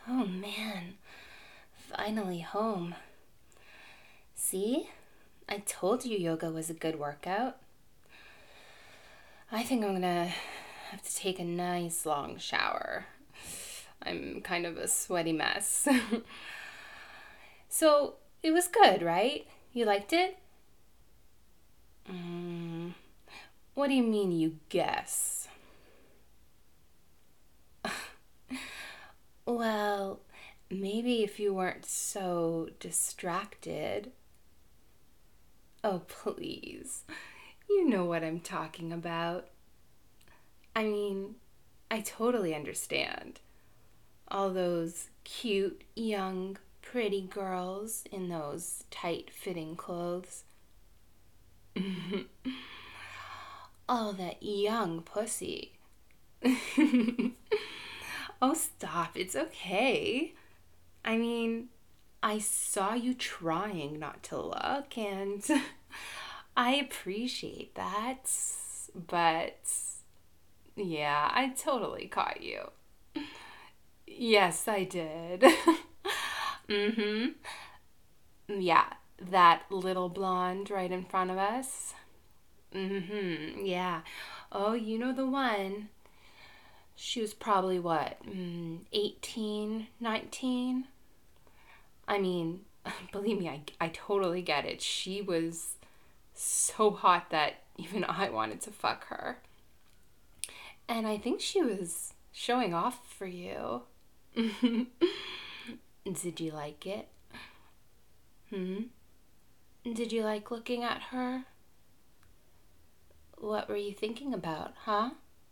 Oh man, finally home. See? I told you yoga was a good workout. I think I'm gonna have to take a nice long shower. I'm kind of a sweaty mess. So, it was good, right? You liked it? What do you mean you guess? Well, maybe if you weren't so distracted. Oh, please. You know what I'm talking about. I mean, I totally understand. All those cute, young, pretty girls in those tight fitting clothes. All that young pussy. Oh, stop. It's okay. I mean, I saw you trying not to look, and I appreciate that. But yeah, I totally caught you. Yes, I did. Mm-hmm. Yeah, that little blonde right in front of us. Mm-hmm. Yeah. Oh, you know the one. She was probably what, 18, 19? I mean, believe me, I totally get it. She was so hot that even I wanted to fuck her. And I think she was showing off for you. Did you like it? Hmm? Did you like looking at her? What were you thinking about, huh?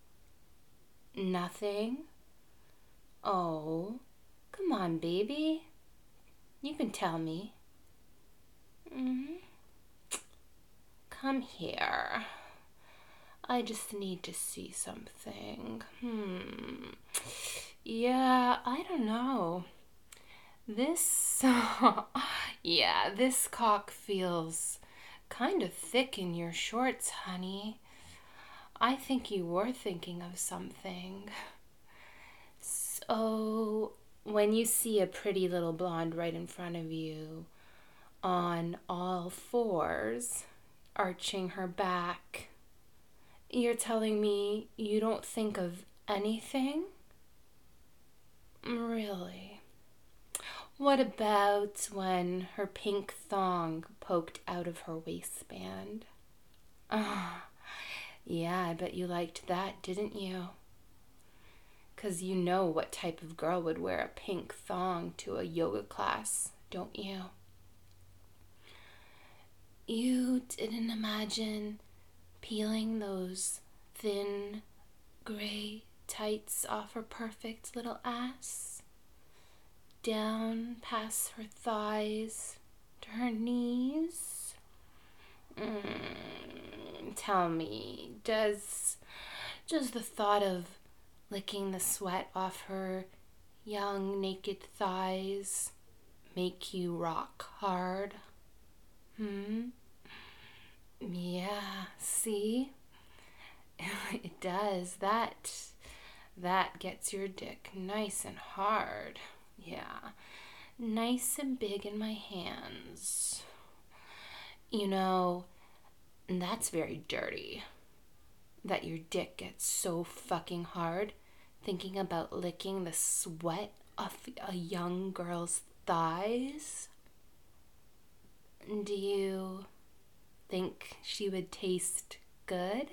Nothing? Oh, come on, baby. You can tell me. Hmm. Come here. I just need to see something. Yeah, I don't know. This, yeah, this cock feels kind of thick in your shorts, honey. I think you were thinking of something. So, when you see a pretty little blonde right in front of you, on all fours, arching her back, you're telling me you don't think of anything? Really? What about when her pink thong poked out of her waistband? Ah, yeah, I bet you liked that, didn't you? 'Cause you know what type of girl would wear a pink thong to a yoga class, don't you? You didn't imagine peeling those thin gray tights off her perfect little ass? Down past her thighs to her knees? Tell me, does the thought of licking the sweat off her young naked thighs make you rock hard? Hmm? Yeah, see? It does. That gets your dick nice and hard. Yeah. Nice and big in my hands. You know, that's very dirty. That your dick gets so fucking hard thinking about licking the sweat off a young girl's thighs. Do you think she would taste good?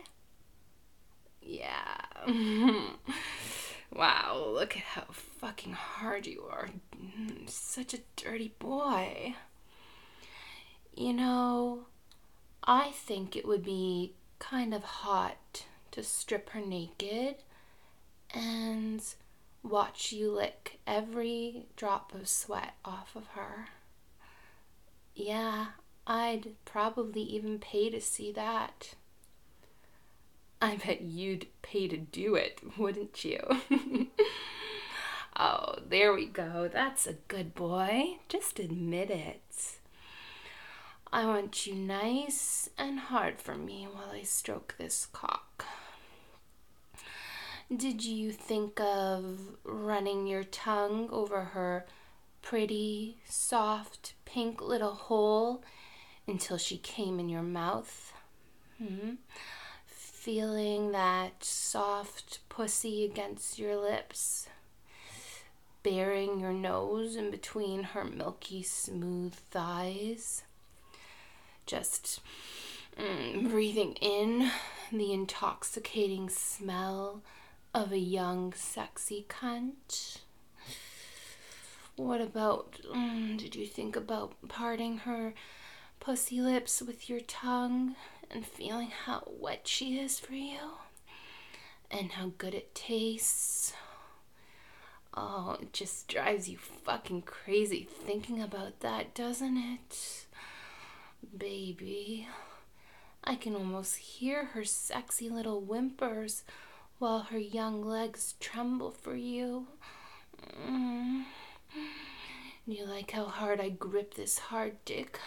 Yeah. Wow, look at how fucking hard you are. Such a dirty boy. You know, I think it would be kind of hot to strip her naked and watch you lick every drop of sweat off of her. Yeah, I'd probably even pay to see that. I bet you'd pay to do it, wouldn't you? Oh, there we go. That's a good boy. Just admit it. I want you nice and hard for me while I stroke this cock. Did you think of running your tongue over her pretty, soft, pink little hole until she came in your mouth? Feeling that soft pussy against your lips, bearing your nose in between her milky smooth thighs, just breathing in the intoxicating smell of a young sexy cunt. What about, did you think about parting her pussy lips with your tongue and feeling how wet she is for you and how good it tastes? Oh, it just drives you fucking crazy thinking about that, doesn't it? Baby, I can almost hear her sexy little whimpers while her young legs tremble for you. You like how hard I grip this hard dick?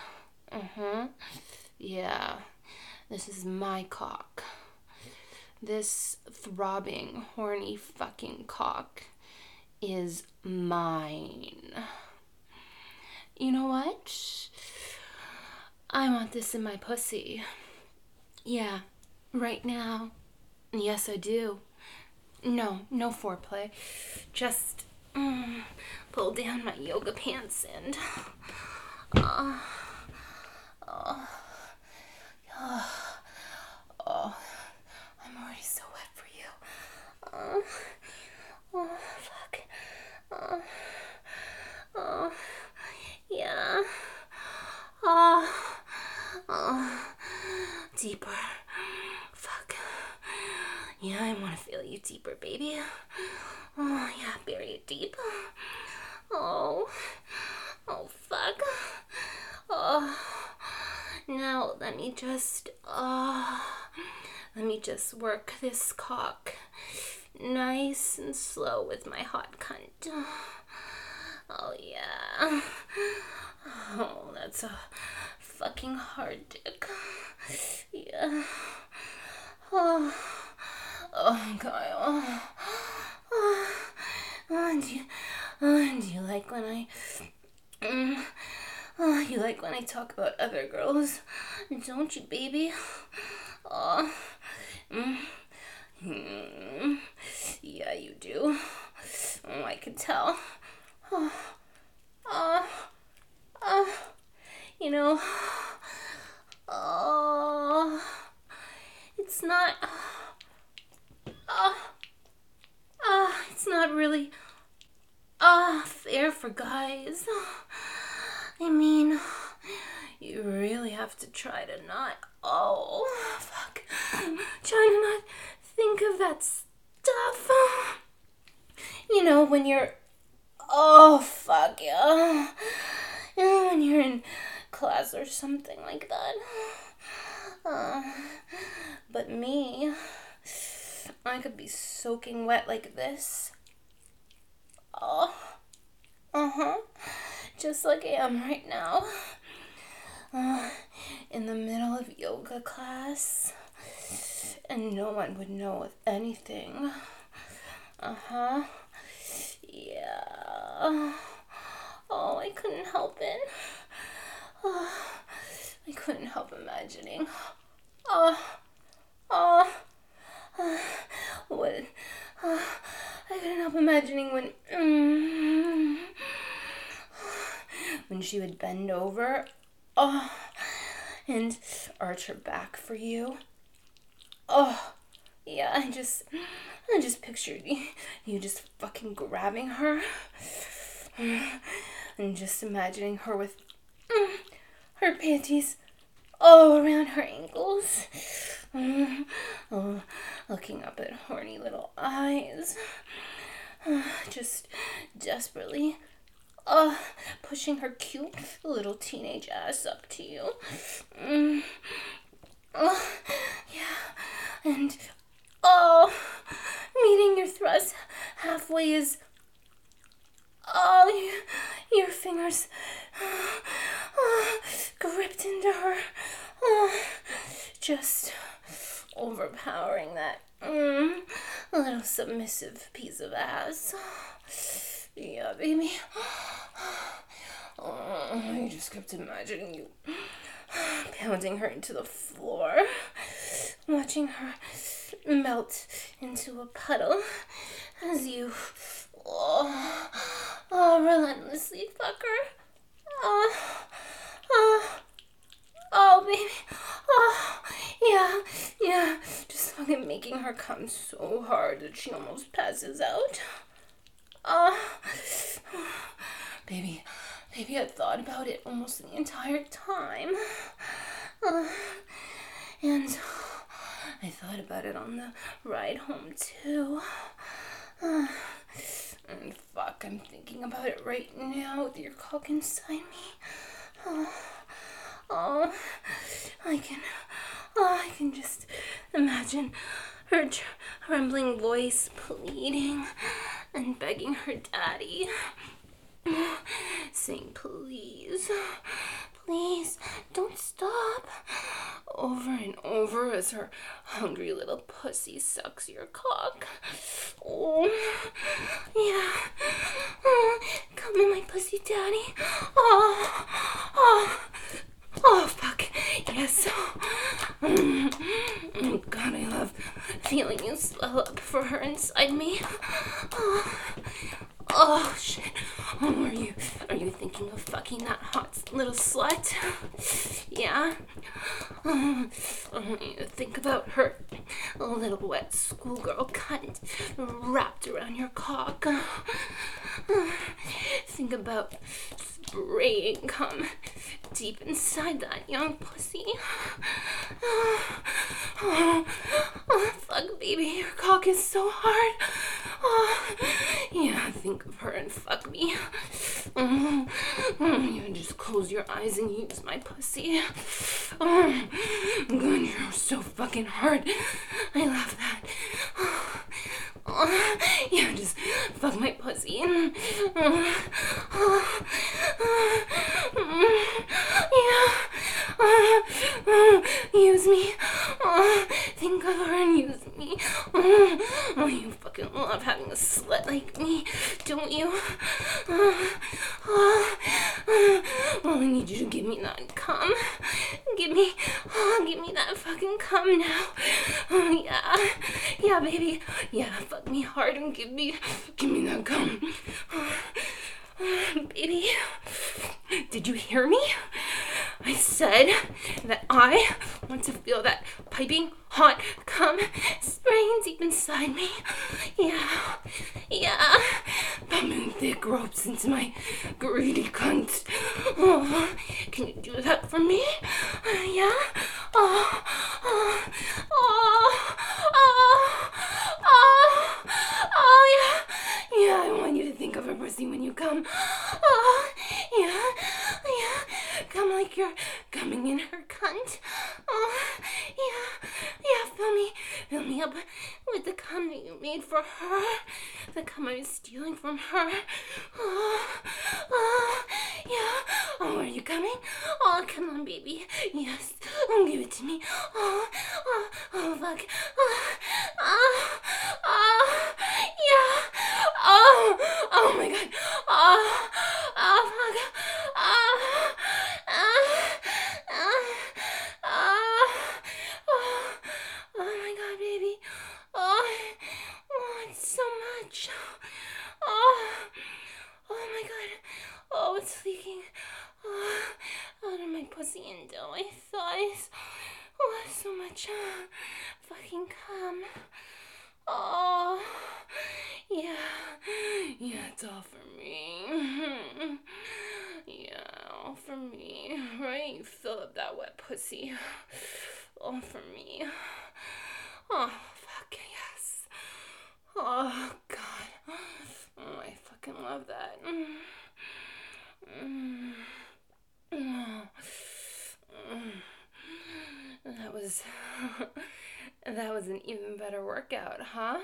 Yeah, this is my cock. This throbbing, horny fucking cock is mine. You know what? I want this in my pussy. Yeah, right now. Yes, I do. No foreplay. Just pull down my yoga pants and I'm already so wet for you. Fuck. Yeah. Deeper. Fuck. Yeah, I want to feel you deeper, baby. Oh, yeah, bury it deep. Oh, fuck. Oh, now let me just work this cock nice and slow with my hot cunt. Oh, yeah. Oh, that's a fucking hard dick. Yeah. Oh, Kyle. Do you like when you like when I talk about other girls, don't you, baby? Yeah, you do. Oh, I can tell. You know, it's not, it's not really, fair for guys. I mean, you really have to try to not, fuck, try to not think of that stuff. You know, when you're, fuck yeah, when you're in class or something like that. But me, I could be soaking wet like this. Just like I am right now. In the middle of yoga class. And no one would know anything. Yeah. Oh, I couldn't help it. I couldn't help imagining. What? I couldn't help imagining when she would bend over, and arch her back for you. Yeah, I just pictured you just fucking grabbing her, and just imagining her with her panties all around her ankles, looking up at horny little eyes, just desperately pushing her cute little teenage ass up to you. Yeah, and meeting your thrust halfway is your fingers gripped into her, just overpowering that a little submissive piece of ass. Yeah, baby. Oh, I just kept imagining you pounding her into the floor, watching her melt into a puddle as you relentlessly fuck her. Oh, oh, baby. Oh, yeah. Just fucking making her come so hard that she almost passes out. Oh, baby, I thought about it almost the entire time. And I thought about it on the ride home, too. And fuck, I'm thinking about it right now with your cock inside me. Oh, I can just imagine her trembling voice pleading and begging her daddy, saying, please, don't stop, over and over as her hungry little pussy sucks your cock. Oh, yeah. Come in my pussy, daddy. Oh, fuck. Yes. God, I love feeling you swell up for her inside me. Oh, shit. Are you thinking of fucking that hot little slut? Yeah? Think about her little wet schoolgirl cunt wrapped around your cock. Think about spraying cum deep inside that young pussy. Oh, fuck, baby, your cock is so hard. Oh, yeah, think of her and fuck me. You just close your eyes and use my pussy. God, you're so fucking hard. I love that. Yeah, just fuck my pussy. Use me. Think of her and use me. You fucking love having a slut like me, don't you? Well, I need you to give me that cum. Give me that fucking cum now. Yeah, baby. Yeah, fuck me hard and give me that cum. Baby, did you hear me? I said that I want to feel that piping hot cum spraying deep inside me. Yeah. Pumping thick ropes into my greedy cunt. Oh, can you do that for me? Yeah? Yeah, I want you to think of her pussy when you come. Yeah. Come like you're coming in her cunt. Yeah, fill me up with the cum that you made for her. The cum I was stealing from her. Yeah. Oh, are you coming? Oh, come on, baby. Yes. Give it to me. Oh, fuck. Yeah. Oh my god. Fuck. Oh my god, baby. It's so much. Oh my god. Oh, it's leaking. Out of my pussy and down my thighs. Oh, so much fucking cum. Oh, yeah, it's all for me. Yeah, all for me, right? You fill up that wet pussy. All for me. Oh, fuck, yes. Oh, God. Oh, I fucking love that. That was an even better workout, huh?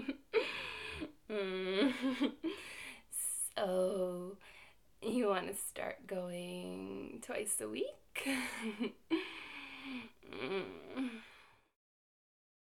So, you want to start going twice a week?